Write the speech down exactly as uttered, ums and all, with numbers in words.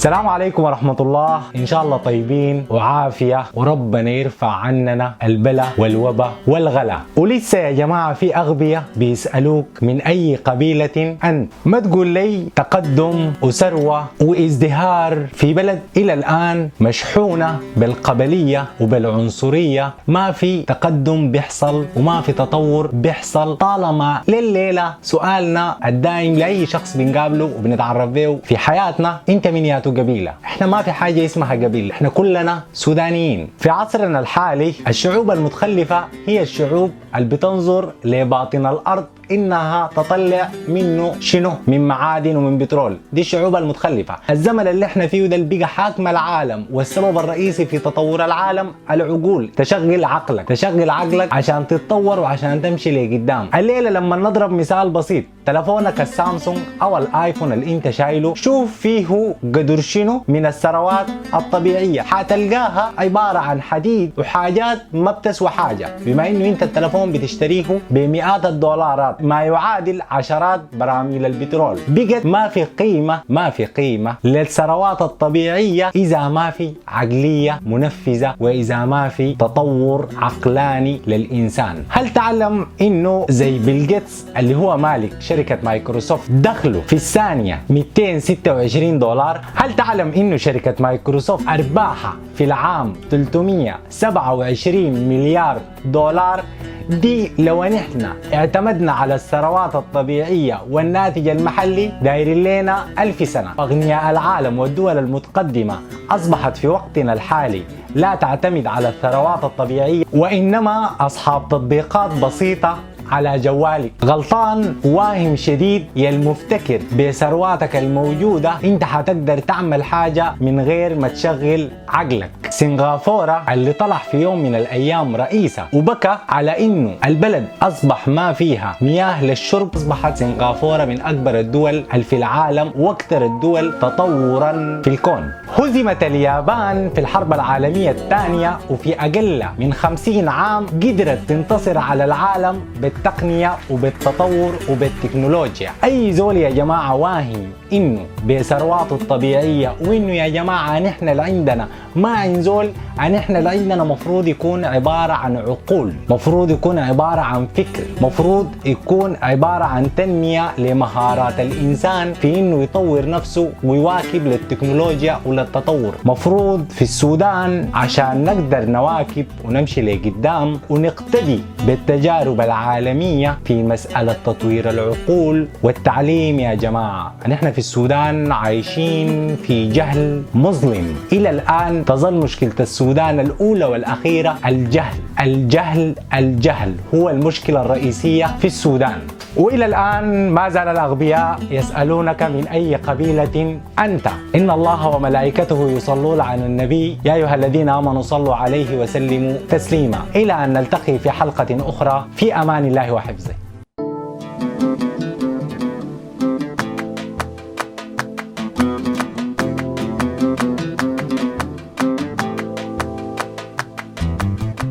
السلام عليكم ورحمة الله. إن شاء الله طيبين وعافية وربنا يرفع عننا البلاء والوباء والغلا. ولسه يا جماعة في أغبياء بيسألوك من أي قبيلة أنت؟ ما تقول لي تقدم وثروة وازدهار في بلد إلى الآن مشحونة بالقبلية وبالعنصرية، ما في تقدم بيحصل وما في تطور بيحصل، طالما لليلة سؤالنا الدائم لأي شخص بنقابله وبنتعرف به في حياتنا: انت من ياتو قبيلة؟ احنا ما في حاجة اسمها قبيلة، احنا كلنا سودانيين. في عصرنا الحالي الشعوب المتخلفة هي الشعوب اللي بتنظر لباطن الأرض إنها تطلع منه شنو؟ من معادن ومن بترول. دي الشعوب المتخلفة. الزمن اللي احنا فيه ده اللي بقى حاكم العالم، والسبب الرئيسي في تطور العالم العقول. تشغل عقلك، تشغل عقلك عشان تتطور وعشان تمشي لقدام. الليلة لما نضرب مثال بسيط، تلفونك السامسونج او الايفون اللي انت شايله، شوف فيه قدر شنو من الثروات الطبيعية، حتلقاها عبارة عن حديد وحاجات ما بتسوى حاجة، بما انه انت التلفون بتشتريه بمئات الدولارات ما يعادل عشرات براميل البترول. بقت ما في قيمة، ما في قيمة للثروات الطبيعية إذا ما في عقلية منفذة وإذا ما في تطور عقلاني للإنسان. هل تعلم إنه زي بيل جيتس اللي هو مالك شركة مايكروسوفت دخله في الثانية مئتين وستة وعشرين دولار؟ هل تعلم إنه شركة مايكروسوفت أرباحها في العام ثلاثمئة وسبعة وعشرين مليار دولار؟ دي لو نحن اعتمدنا على الثروات الطبيعية والناتج المحلي داير لنا ألف سنة. أغنياء العالم والدول المتقدمة أصبحت في وقتنا الحالي لا تعتمد على الثروات الطبيعية، وإنما أصحاب تطبيقات بسيطة على جوالك. غلطان واهم شديد يا المفتكر بثرواتك الموجودة انت حتقدر تعمل حاجة من غير ما تشغل عقلك. سنغافورة اللي طلع في يوم من الايام رئيسة وبكى على انه البلد اصبح ما فيها مياه للشرب، اصبحت سنغافورة من اكبر الدول في العالم واكثر الدول تطورا في الكون. هزمت اليابان في الحرب العالمية الثانية، وفي اقل من خمسين عام قدرت تنتصر على العالم بالتقنية وبالتطور وبالتكنولوجيا. اي زول يا جماعة واهم انه بثرواته الطبيعية وانه يا جماعة نحن اللي عندنا ما عن زول، ان احنا اللي عندنا مفروض يكون عبارة عن عقول، مفروض يكون عبارة عن فكر، مفروض يكون عبارة عن تنمية لمهارات الانسان في انه يطور نفسه ويواكب للتكنولوجيا وللتطور. مفروض في السودان عشان نقدر نواكب ونمشي لقدام ونقتدي بالتجارب العالمية في مسألة تطوير العقول والتعليم يا جماعة. نحن في السودان عايشين في جهل مظلم. إلى الآن تظل مشكلة السودان الأولى والأخيرة الجهل. الجهل الجهل هو المشكلة الرئيسية في السودان. وإلى الآن ما زال الأغبياء يسألونك من أي قبيلة أنت. إن الله وملائكته يصلون على النبي يا أيها الذين آمنوا صلوا عليه وسلموا تسليما. إلى أن نلتقي في حلقة أخرى، في أمان الله وحفظه.